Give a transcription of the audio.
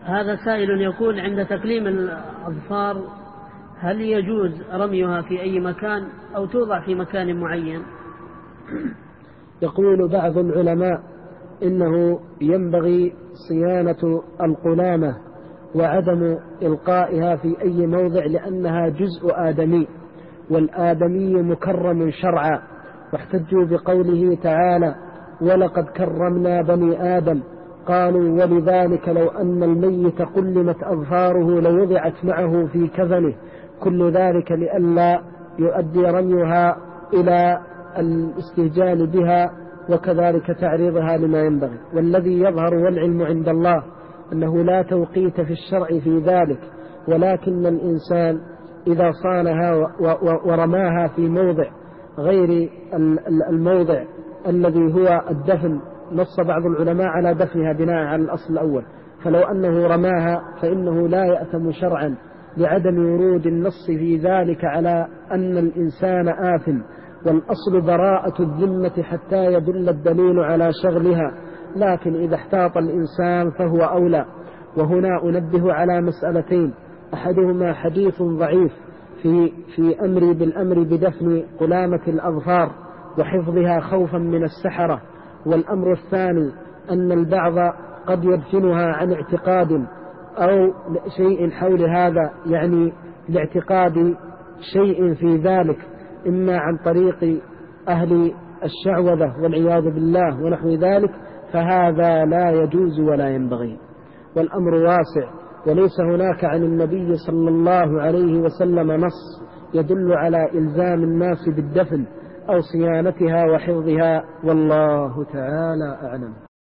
هذا سائل يقول: عند تكليم الأظفار هل يجوز رميها في أي مكان أو توضع في مكان معين؟ يقول بعض العلماء إنه ينبغي صيانة القلامة وعدم إلقائها في أي موضع، لأنها جزء آدمي، والآدمي مكرم شرعا، واحتجوا بقوله تعالى: ولقد كرمنا بني آدم، قالوا ولذلك لو أن الميت قلمت أظفاره لوضعت معه في كفنه، كل ذلك لئلا يؤدي رميها إلى الاستهجان بها، وكذلك تعريضها لما ينبغي. والذي يظهر والعلم عند الله أنه لا توقيت في الشرع في ذلك، ولكن الإنسان إذا صانها ورماها في موضع غير الموضع الذي هو الدفن، نص بعض العلماء على دفنها بناء على الأصل الأول، فلو أنه رماها فإنه لا يأثم شرعا لعدم ورود النص في ذلك على أن الإنسان آثم، والأصل براءة الذمة حتى يدل الدليل على شغلها، لكن إذا احتاط الإنسان فهو أولى. وهنا أنبه على مسألتين: أحدهما حديث ضعيف في أمري بالأمر بدفن قلامة الأظفار وحفظها خوفا من السحرة، والأمر الثاني أن البعض قد يدفنها عن اعتقاد أو شيء حول هذا، يعني لاعتقاد شيء في ذلك، إما عن طريق أهل الشعوذة والعياذ بالله ونحو ذلك، فهذا لا يجوز ولا ينبغي. والأمر واسع، وليس هناك عن النبي صلى الله عليه وسلم نص يدل على إلزام الناس بالدفن أو صيانتها وحفظها، والله تعالى أعلم.